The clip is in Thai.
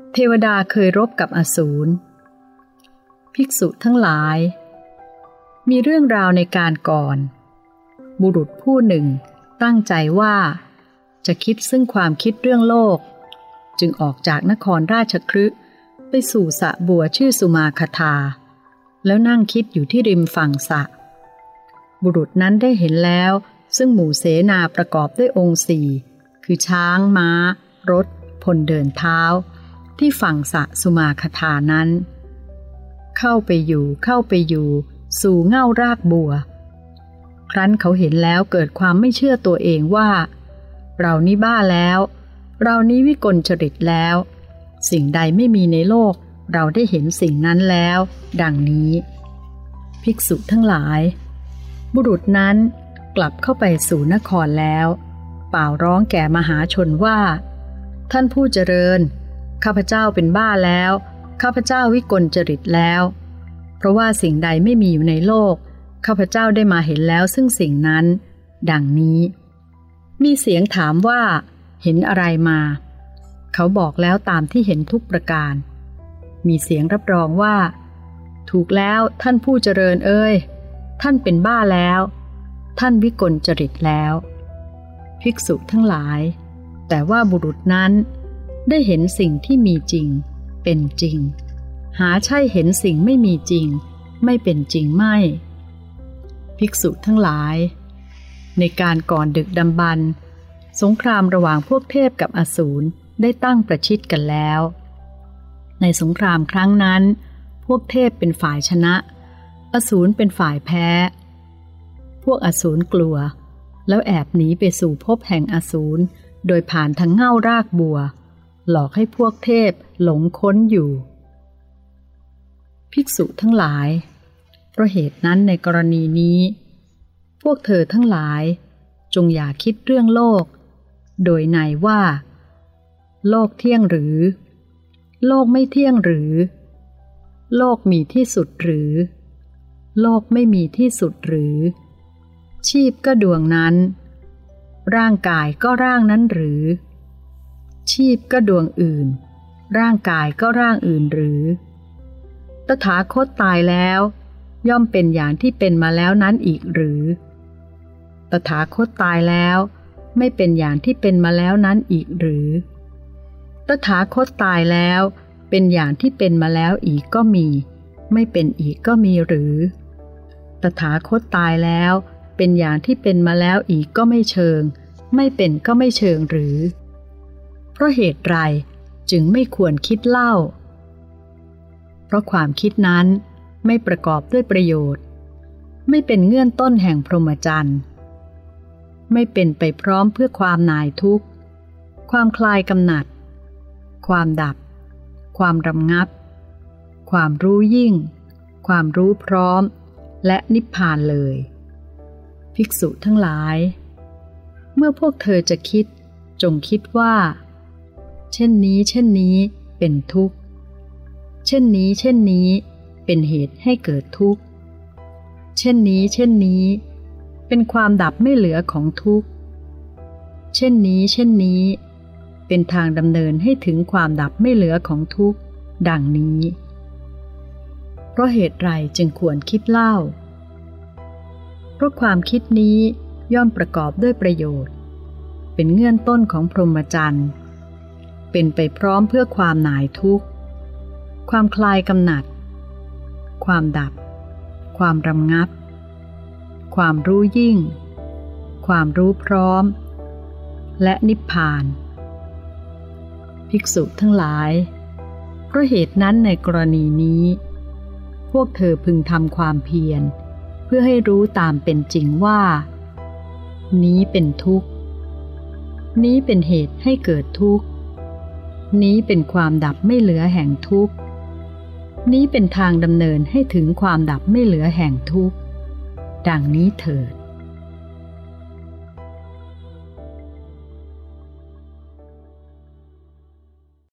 เทวดาเคยรบกับอสูรภิกษุทั้งหลายมีเรื่องราวในการก่อนบุรุษผู้หนึ่งตั้งใจว่าจะคิดซึ่งความคิดเรื่องโลกจึงออกจากนครราชคฤห์ไปสู่สระบัวชื่อสุมาคทาแล้วนั่งคิดอยู่ที่ริมฝั่งสระบุรุษนั้นได้เห็นแล้วซึ่งหมู่เสนาประกอบด้วยองค์สี่คือช้างม้ารถพลเดินเท้าที่ฝั่งสระสุมาคทานั้นเข้าไปอยู่สู่เง่ารากบัวครั้นเขาเห็นแล้วเกิดความไม่เชื่อตัวเองว่าเรานี่บ้าแล้วเรานี้วิกลจริตแล้วสิ่งใดไม่มีในโลกเราได้เห็นสิ่งนั้นแล้วดังนี้ภิกษุทั้งหลายบุรุษนั้นกลับเข้าไปสู่นครแล้วเป่าร้องแก่มหาชนว่าท่านผู้เจริญข้าพเจ้าเป็นบ้าแล้วข้าพเจ้าวิกลจริตแล้วเพราะว่าสิ่งใดไม่มีอยู่ในโลกข้าพเจ้าได้มาเห็นแล้วซึ่งสิ่งนั้นดังนี้มีเสียงถามว่าเห็นอะไรมาเขาบอกแล้วตามที่เห็นทุกประการมีเสียงรับรองว่าถูกแล้วท่านผู้เจริญเอ้ยท่านเป็นบ้าแล้วท่านวิกลจริตแล้วภิกษุทั้งหลายแต่ว่าบุรุษนั้นได้เห็นสิ่งที่มีจริงเป็นจริงหาใช่เห็นสิ่งไม่มีจริงไม่เป็นจริงไม่ภิกษุทั้งหลายในการก่อนดึกดำบรรพ์สงครามระหว่างพวกเทพกับอสูรได้ตั้งประชิดกันแล้วในสงครามครั้งนั้นพวกเทพเป็นฝ่ายชนะอสูรเป็นฝ่ายแพ้พวกอสูรกลัวแล้วแอบหนีไปสู่ภพแห่งอสูรโดยผ่านทางเง่ารากบัวหลอกให้พวกเทพหลงค้นอยู่ภิกษุทั้งหลายเพราะเหตุนั้นในกรณีนี้พวกเธอทั้งหลายจงอย่าคิดเรื่องโลกโดยในว่าโลกเที่ยงหรือโลกไม่เที่ยงหรือโลกมีที่สุดหรือโลกไม่มีที่สุดหรือชีพก็ดวงนั้นร่างกายก็ร่างนั้นหรือชีพก็ดวงอื่นร่างกายก็ร่างอื่นหรือตถาคตตายแล้วย่อมเป็นอย่างที่เป็นมาแล้วนั้นอีกหรือตถาคตตายแล้วไม่เป็นอย่างที่เป็นมาแล้วนั้นอีกหรือตถาคตตายแล้วเป็นอย่างที่เป็นมาแล้วอีกก็มีไม่เป็นอีกก็มีหรือตถาคตตายแล้วเป็นอย่างที่เป็นมาแล้วอีกก็ไม่เชิงไม่เป็นก็ไม่เชิงหรือเพราะเหตุไรจึงไม่ควรคิดเล่าเพราะความคิดนั้นไม่ประกอบด้วยประโยชน์ไม่เป็นเงื่อนต้นแห่งพรหมจรรย์ไม่เป็นไปพร้อมเพื่อความหน่ายทุกข์ความคลายกำหนัดความดับความรำงับความรู้ยิ่งความรู้พร้อมและนิพพานเลยภิกษุทั้งหลายเมื่อพวกเธอจะคิดจงคิดว่าเช่นนี้เป็นทุกข์เช่นนี้เป็นเหตุให้เกิดทุกข์เช่นนี้เป็นความดับไม่เหลือของทุกข์เช่นนี้เป็นทางดำเนินให้ถึงความดับไม่เหลือของทุกข์ดังนี้เพราะเหตุไรจึงควรคิดเล่าเพราะความคิดนี้ย่อมประกอบด้วยประโยชน์เป็นเงื่อนต้นของพรหมจรรย์เป็นไปพร้อมเพื่อความหน่ายทุกข์ความคลายกำหนัดความดับความรำงับความรู้ยิ่งความรู้พร้อมและนิพพานภิกษุทั้งหลายเพราะเหตุนั้นในกรณีนี้พวกเธอพึงทำความเพียรเพื่อให้รู้ตามเป็นจริงว่านี้เป็นทุกข์นี้เป็นเหตุให้เกิดทุกข์นี้เป็นความดับไม่เหลือแห่งทุกข์นี้เป็นทางดำเนินให้ถึงความดับไม่เหลือแห่งทุกข์ดังนี้เถิด